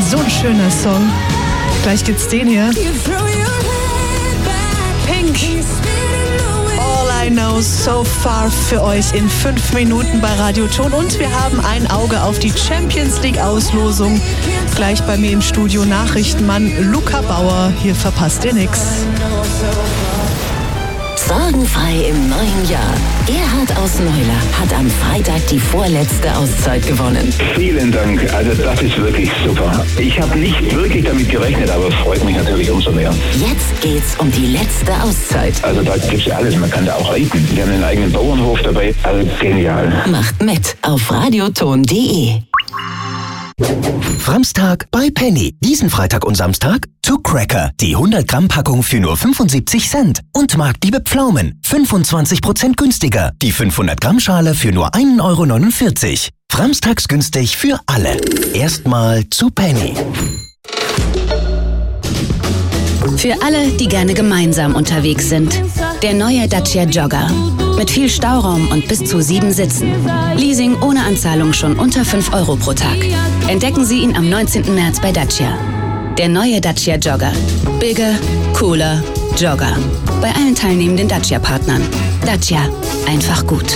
So ein schöner Song. Gleich gibt's den hier. Pink. All I Know So Far für euch in 5 Minuten bei Radioton. Und wir haben ein Auge auf die Champions League Auslosung. Gleich bei mir im Studio Nachrichtenmann Luca Bauer. Hier verpasst ihr nichts. Sorgenfrei im neuen Jahr. Gerhard aus Neuler hat am Freitag die vorletzte Auszeit gewonnen. Vielen Dank, also das ist wirklich super. Ich habe nicht wirklich damit gerechnet, aber es freut mich natürlich umso mehr. Jetzt geht's um die letzte Auszeit. Also da gibt's ja alles, man kann da auch reiten. Wir haben einen eigenen Bauernhof dabei, also genial. Macht mit auf radioton.de. Framstag bei Penny. Diesen Freitag und Samstag Two Cracker. Die 100-Gramm-Packung für nur 75 Cent. Und Marktliebe Pflaumen. 25% günstiger. Die 500-Gramm-Schale für nur 1,49 Euro. Framstags günstig für alle. Erstmal zu Penny. Für alle, die gerne gemeinsam unterwegs sind. Der neue Dacia Jogger. Mit viel Stauraum und bis zu 7 Sitzen. Leasing ohne Anzahlung schon unter 5 Euro pro Tag. Entdecken Sie ihn am 19. März bei Dacia. Der neue Dacia Jogger. Bigger, cooler, Jogger. Bei allen teilnehmenden Dacia-Partnern. Dacia. Einfach gut.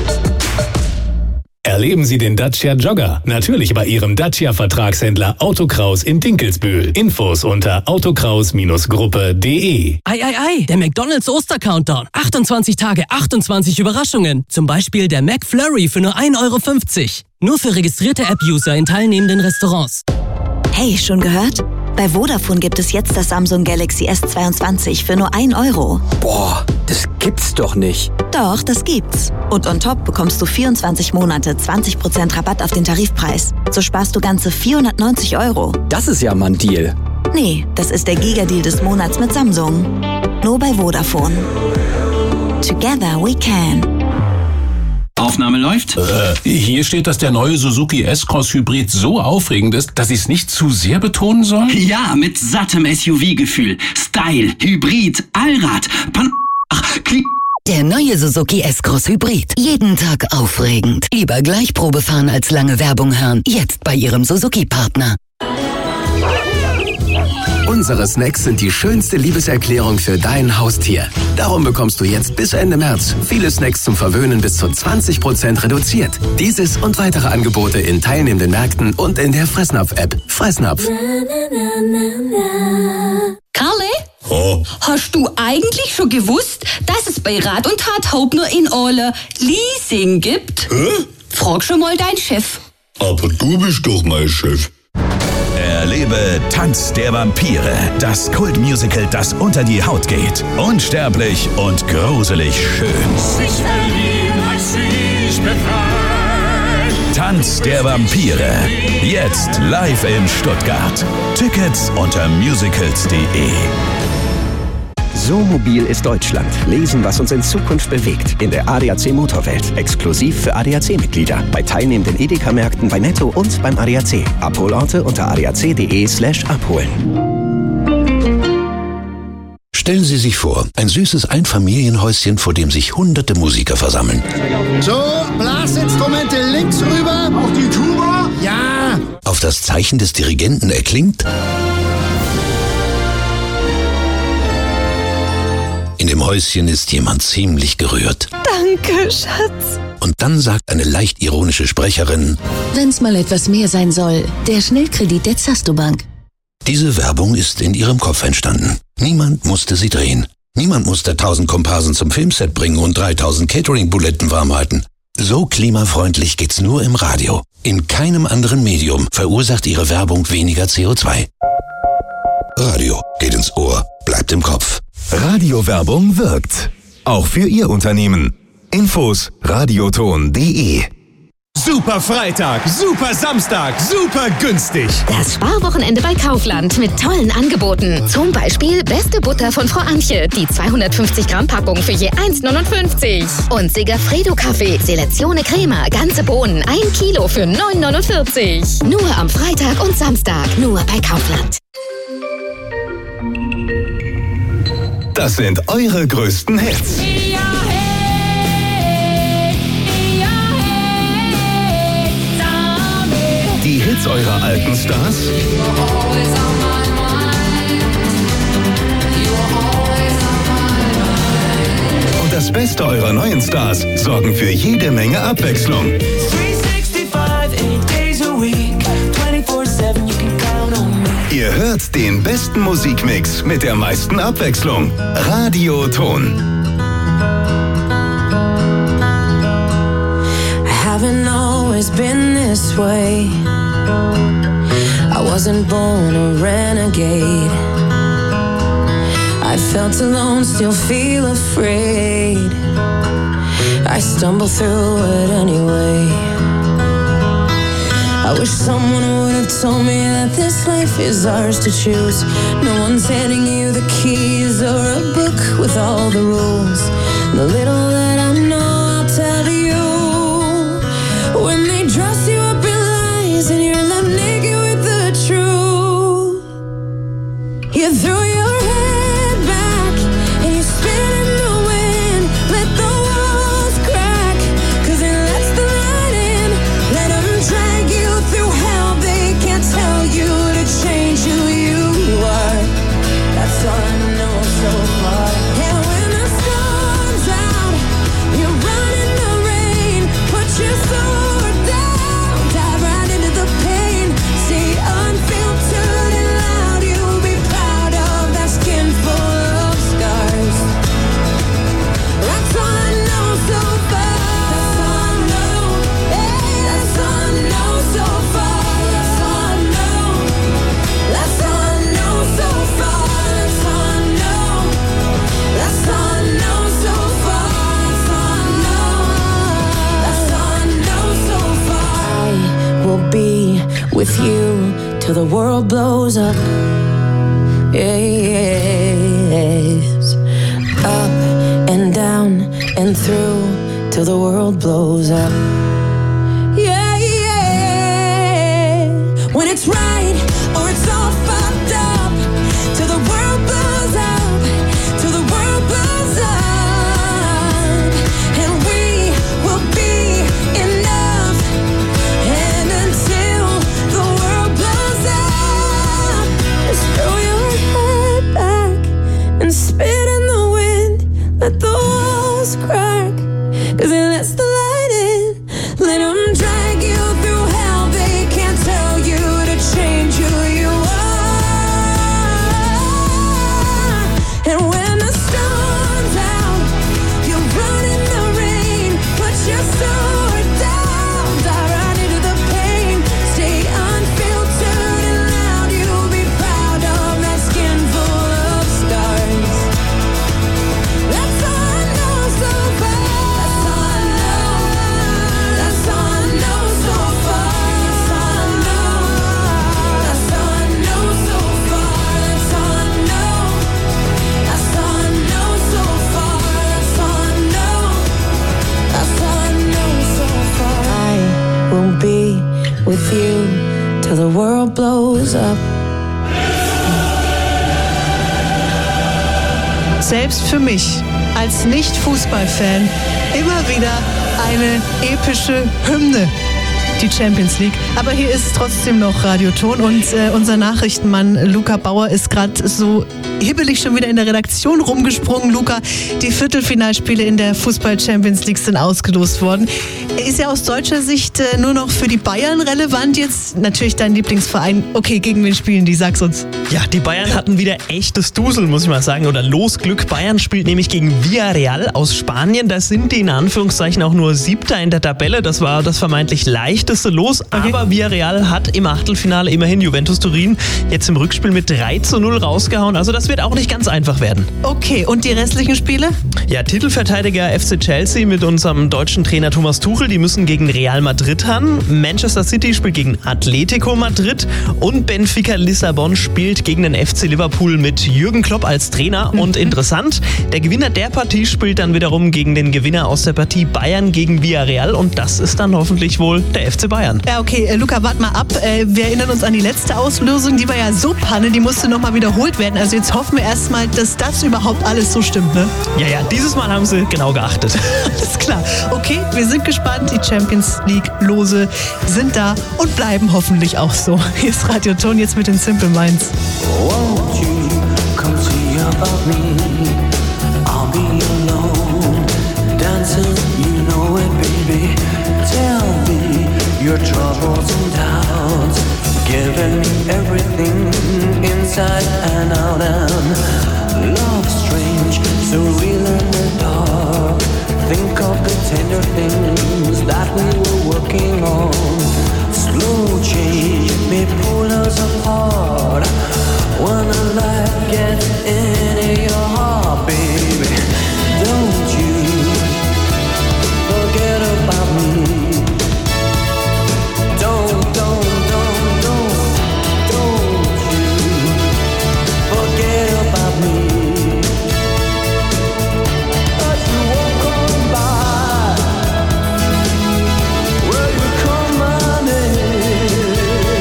Erleben Sie den Dacia Jogger. Natürlich bei Ihrem Dacia-Vertragshändler Autokraus in Dinkelsbühl. Infos unter autokraus-gruppe.de. Ei, der McDonald's Oster-Countdown. 28 Tage, 28 Überraschungen. Zum Beispiel der McFlurry für nur 1,50 Euro. Nur für registrierte App-User in teilnehmenden Restaurants. Hey, schon gehört? Bei Vodafone gibt es jetzt das Samsung Galaxy S22 für nur 1 Euro. Boah, das gibt's doch nicht. Doch, das gibt's. Und on top bekommst du 24 Monate 20% Rabatt auf den Tarifpreis. So sparst du ganze 490 Euro. Das ist ja mal ein Deal. Nee, das ist der Giga-Deal des Monats mit Samsung. Nur bei Vodafone. Together we can. Aufnahme läuft. Hier steht, dass der neue Suzuki S-Cross Hybrid so aufregend ist, dass ich es nicht zu sehr betonen soll? Ja, mit sattem SUV-Gefühl. Style, Hybrid, Allrad, Der neue Suzuki S-Cross Hybrid. Jeden Tag aufregend. Lieber gleich Probe fahren als lange Werbung hören. Jetzt bei Ihrem Suzuki-Partner. Unsere Snacks sind die schönste Liebeserklärung für dein Haustier. Darum bekommst du jetzt bis Ende März viele Snacks zum Verwöhnen bis zu 20% reduziert. Dieses und weitere Angebote in teilnehmenden Märkten und in der Fressnapf-App. Fressnapf. Karle? Oh. Hast du eigentlich schon gewusst, dass es bei Rat und Tat Haupt nur in Orle Leasing gibt? Hä? Frag schon mal deinen Chef. Aber du bist doch mein Chef. Erlebe Tanz der Vampire, das Kultmusical, das unter die Haut geht. Unsterblich und gruselig schön. Sich verlieben, als sich befreit. Tanz der Vampire, jetzt live in Stuttgart. Tickets unter musicals.de. So mobil ist Deutschland. Lesen, was uns in Zukunft bewegt. In der ADAC Motorwelt. Exklusiv für ADAC-Mitglieder. Bei teilnehmenden Edeka-Märkten bei Netto und beim ADAC. Abholorte unter adac.de/abholen. Stellen Sie sich vor, ein süßes Einfamilienhäuschen, vor dem sich hunderte Musiker versammeln. So, Blasinstrumente links rüber. Auf die Tuba. Ja. Auf das Zeichen des Dirigenten erklingt... In dem Häuschen ist jemand ziemlich gerührt. Danke, Schatz. Und dann sagt eine leicht ironische Sprecherin: Wenn's mal etwas mehr sein soll, der Schnellkredit der Zasto-Bank. Diese Werbung ist in ihrem Kopf entstanden. Niemand musste sie drehen. Niemand musste 1000 Komparsen zum Filmset bringen und 3000 Catering-Buletten warm halten. So klimafreundlich geht's nur im Radio. In keinem anderen Medium verursacht ihre Werbung weniger CO2. Radio geht ins Ohr, bleibt im Kopf. Radiowerbung wirkt. Auch für Ihr Unternehmen. Infos radioton.de. Super Freitag, super Samstag, super günstig. Das Sparwochenende bei Kaufland mit tollen Angeboten. Zum Beispiel beste Butter von Frau Antje, die 250 Gramm Packung für je 1,49. Und Segafredo Kaffee, Selezione Crema, ganze Bohnen, 1 Kilo für 9,49. Nur am Freitag und Samstag, nur bei Kaufland. Das sind eure größten Hits. Die Hits eurer alten Stars? Und das Beste eurer neuen Stars sorgen für jede Menge Abwechslung. Ihr hört den besten Musikmix mit der meisten Abwechslung. Radio Ton. I haven't always been this way. I wasn't born a renegade. I felt alone, still feel afraid. I stumble through it anyway. I wish someone would have told me that this life is ours to choose. No one's handing you the keys or a book with all the rules. The little that I know I'll tell you. When they dress you up in lies and you're left naked with the truth, you throw your head back and you spin in the wind. Let the walls crack, 'cause it lets the light in. Let them drag you through hell. They can't tell you to change who you are. That's all I know so far. And when the sun's out, you run in the rain. Put your sword down, dive right into the pain. Stay unfiltered and loud. You'll be proud of that skin full of scars. That's all I know so far. That's all I know. Hey, that's all I know so far. That's all I know. That's all I know so far. That's all I know. That's all I know so far. That's all I know. That's all I know so far. I will be with you till the world blows up. Yes. Up and down and through till the world blows up. Yeah, yeah. When it's right or it's all fucked up, till the world blows up, till the world blows up, and we will be enough. And until the world blows up, just throw your head back and spit in the wind. Let the walls crack, 'cause it lets the light in. Let them drag you through hell. They can't tell you to change who you are. And when the storm's out, you run in the rain. Put your sword down, dive right into the pain. Stay unfiltered and loud. You'll be proud of that skin full of scars. That's all I know so far. That's all I know. That's all I know so far. That's all I know. That's all I know so far. That's all I know. That's all I know so far. That's all I know. That's all I know so far. I will be with you till the world blows up. Selbst für mich als Nicht-Fußballfan immer wieder eine epische Hymne, die Champions League. Aber hier ist trotzdem noch Radioton und unser Nachrichtenmann Luca Bauer ist gerade so hibbelig schon wieder in der Redaktion rumgesprungen. Luca, die Viertelfinalspiele in der Fußball-Champions League sind ausgelost worden. Ist ja aus deutscher Sicht nur noch für die Bayern relevant jetzt. Natürlich dein Lieblingsverein. Okay, gegen wen spielen die? Sag's uns. Ja, die Bayern hatten wieder echtes Dusel, muss ich mal sagen. Oder Losglück. Bayern spielt nämlich gegen Villarreal aus Spanien. Da sind die in Anführungszeichen auch nur Siebter in der Tabelle. Das war das vermeintlich leichteste Los. Okay. Aber Villarreal hat im Achtelfinale immerhin Juventus Turin jetzt im Rückspiel mit 3:0 rausgehauen. Also das wird auch nicht ganz einfach werden. Okay, und die restlichen Spiele? Ja, Titelverteidiger FC Chelsea mit unserem deutschen Trainer Thomas Tuchel, die müssen gegen Real Madrid ran. Manchester City spielt gegen Atletico Madrid und Benfica Lissabon spielt gegen den FC Liverpool mit Jürgen Klopp als Trainer. Und interessant, der Gewinner der Partie spielt dann wiederum gegen den Gewinner aus der Partie Bayern gegen Villarreal und das ist dann hoffentlich wohl der FC Bayern. Ja, okay, Luca, warte mal ab. Wir erinnern uns an die letzte Auslosung, die war ja so Panne, die musste nochmal wiederholt werden. Also jetzt hoffen wir erstmal, dass das überhaupt alles so stimmt, ne? Ja, dieses Mal haben sie genau geachtet. Alles klar. Okay, wir wir sind gespannt. Die Champions League-Lose sind da und bleiben hoffentlich auch so. Hier ist Radio Ton jetzt mit den Simple Minds. Won't you come see about me? I'll be alone, dancing, you know it, baby. Tell me your troubles and doubts, giving me everything inside and out. And love strange, so real in the dark. Think of the tender things that we were working on. Slow change may pull us apart. When the light gets into your heart, baby, don't you forget about me. Don't you forget about me. As you walk on by, will you call my name?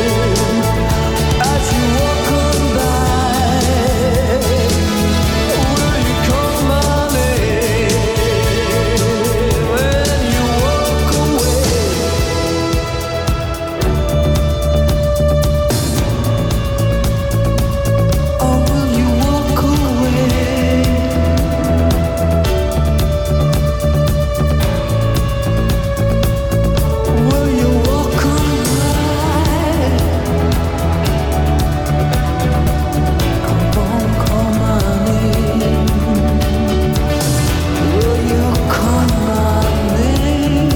As you walk on by, will you call my name? When you walk away, oh, will you walk away? Will you walk on by? Come on, call my name. Will you call my name?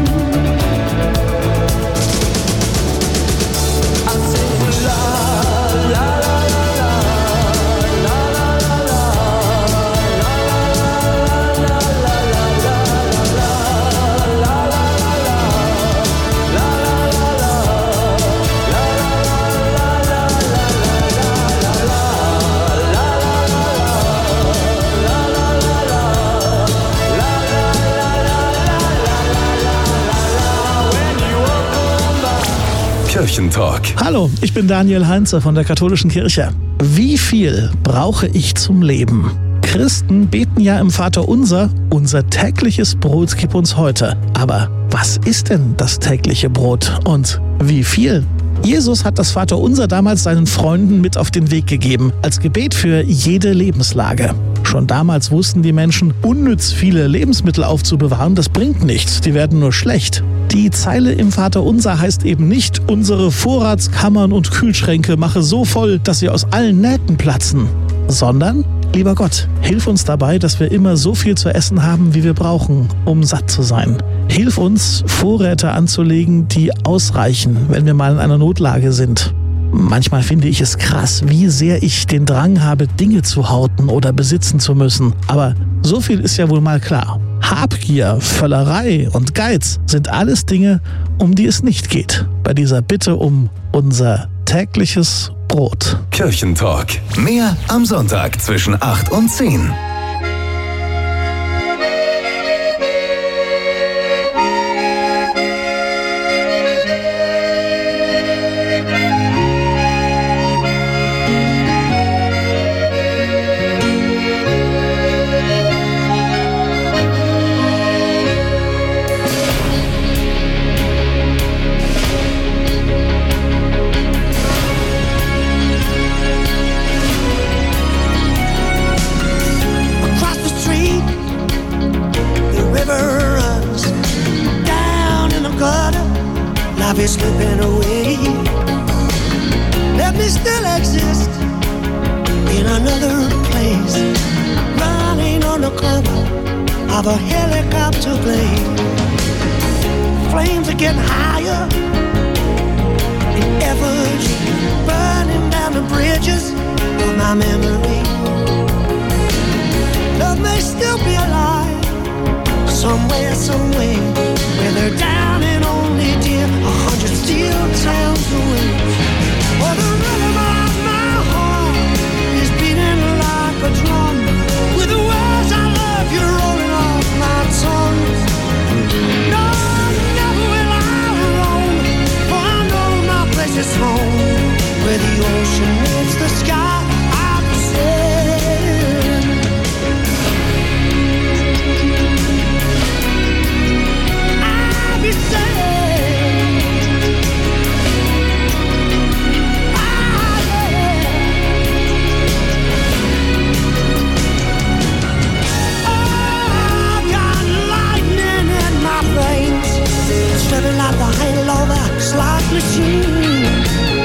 I say la la la la la la la la la Kirchentalk. Hallo, ich bin Daniel Heinze von der Katholischen Kirche. Wie viel brauche ich zum Leben? Christen beten ja im Vaterunser, unser tägliches Brot gib uns heute. Aber was ist denn das tägliche Brot und wie viel? Jesus hat das Vaterunser damals seinen Freunden mit auf den Weg gegeben, als Gebet für jede Lebenslage. Schon damals wussten die Menschen, unnütz viele Lebensmittel aufzubewahren, das bringt nichts, die werden nur schlecht. Die Zeile im Vaterunser heißt eben nicht, unsere Vorratskammern und Kühlschränke mache so voll, dass sie aus allen Nähten platzen, sondern, lieber Gott, hilf uns dabei, dass wir immer so viel zu essen haben, wie wir brauchen, um satt zu sein. Hilf uns, Vorräte anzulegen, die ausreichen, wenn wir mal in einer Notlage sind. Manchmal finde ich es krass, wie sehr ich den Drang habe, Dinge zu horten oder besitzen zu müssen. Aber so viel ist ja wohl mal klar. Habgier, Völlerei und Geiz sind alles Dinge, um die es nicht geht. Bei dieser Bitte um unser tägliches Brot. Kirchentalk. Mehr am Sonntag zwischen 8 und 10. Life is slipping away. Let me still exist in another place, running on the cover of a helicopter plane. Flames are getting higher in efforts, burning down the bridges of my memory. Love may still be alive somewhere, some way, where they're down and only dear 100 steel towns away. Well, the rhythm of my heart is beating like a drum, with the words I love you rolling off my tongue. machine.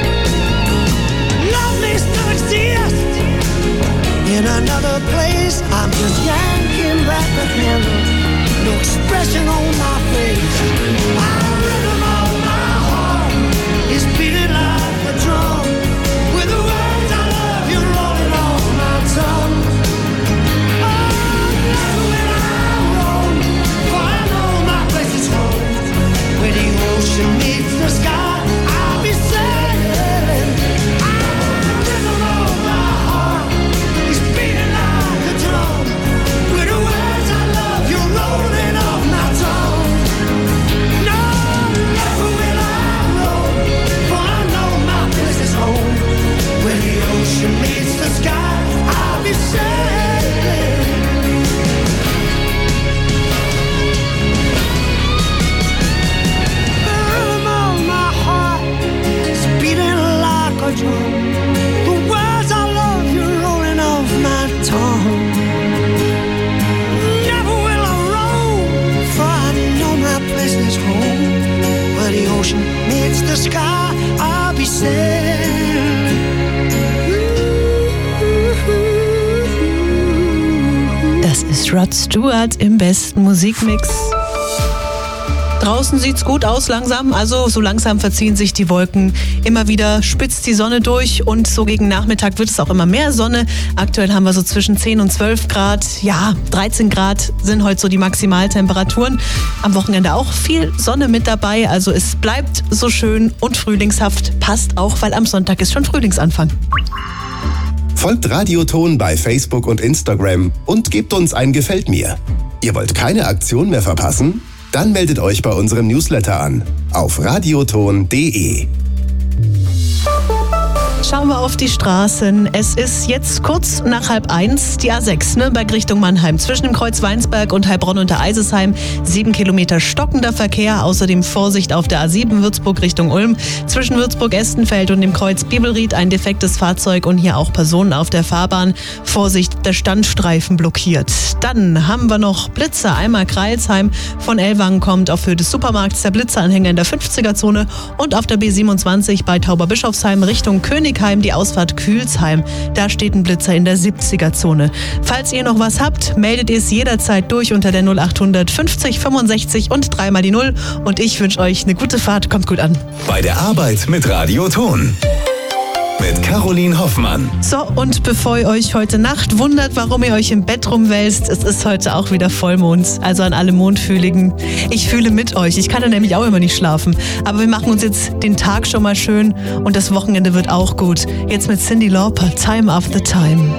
Love may still exist in another place. I'm just yanking back the handle, no expression on my face. Our rhythm on my heart is beating like a drum. With the words I love you rolling off my tongue. Oh, never will I roam, for I know my place is home. Where the ocean meets the sky, I'll be sailing. Our rhythm on my heart is beating like a drum. With the words I love you rolling off my tongue. No, never will I roam, for I know my place is home. Where the ocean meets the sky, I'll be sailing. The rhythm of my heart is beating like a drum. The words I love you rolling off my tongue. Never will I roam, for I know my place is home. Where the ocean meets the sky, I'll be sailing. Das ist Rod Stewart im besten Musikmix. Draußen sieht's gut aus langsam, also so langsam verziehen sich die Wolken. Immer wieder spitzt die Sonne durch und so gegen Nachmittag wird es auch immer mehr Sonne. Aktuell haben wir so zwischen 10 und 12 Grad, ja 13 Grad sind heute so die Maximaltemperaturen. Am Wochenende auch viel Sonne mit dabei, also es bleibt so schön und frühlingshaft, passt auch, weil am Sonntag ist schon Frühlingsanfang. Folgt Radioton bei Facebook und Instagram und gebt uns ein Gefällt mir. Ihr wollt keine Aktion mehr verpassen? Dann meldet euch bei unserem Newsletter an auf radioton.de. Schauen wir auf die Straßen. Es ist jetzt kurz nach 12:30, die A6, Nürnberg Richtung Mannheim. Zwischen dem Kreuz Weinsberg und Heilbronn unter Eisesheim 7 Kilometer stockender Verkehr. Außerdem Vorsicht auf der A7 Würzburg Richtung Ulm. Zwischen Würzburg-Estenfeld und dem Kreuz Bibelried ein defektes Fahrzeug und hier auch Personen auf der Fahrbahn. Vorsicht, der Standstreifen blockiert. Dann haben wir noch Blitzer. Einmal Kreilsheim von Ellwangen kommt auf Höhe des Supermarkts der Blitzeranhänger in der 50er-Zone und auf der B27 bei Tauberbischofsheim Richtung Königheim die Ausfahrt Kühlsheim. Da steht ein Blitzer in der 70er-Zone. Falls ihr noch was habt, meldet ihr es jederzeit durch unter der 0800 50 65 und 3 mal die 0. Und ich wünsche euch eine gute Fahrt. Kommt gut an. Bei der Arbeit mit Radioton. Mit Caroline Hoffmann. So, und bevor ihr euch heute Nacht wundert, warum ihr euch im Bett rumwälzt, es ist heute auch wieder Vollmond. Also an alle Mondfühligen. Ich fühle mit euch. Ich kann da nämlich auch immer nicht schlafen. Aber wir machen uns jetzt den Tag schon mal schön und das Wochenende wird auch gut. Jetzt mit Cyndi Lauper, Time After Time.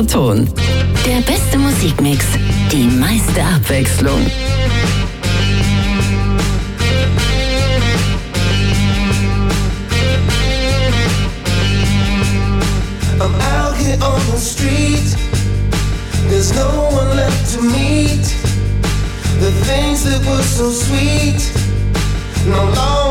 Ton. Der beste Musikmix, die meiste Abwechslung. I'm out here on the street. There's no one left to meet. The things that were so sweet no longer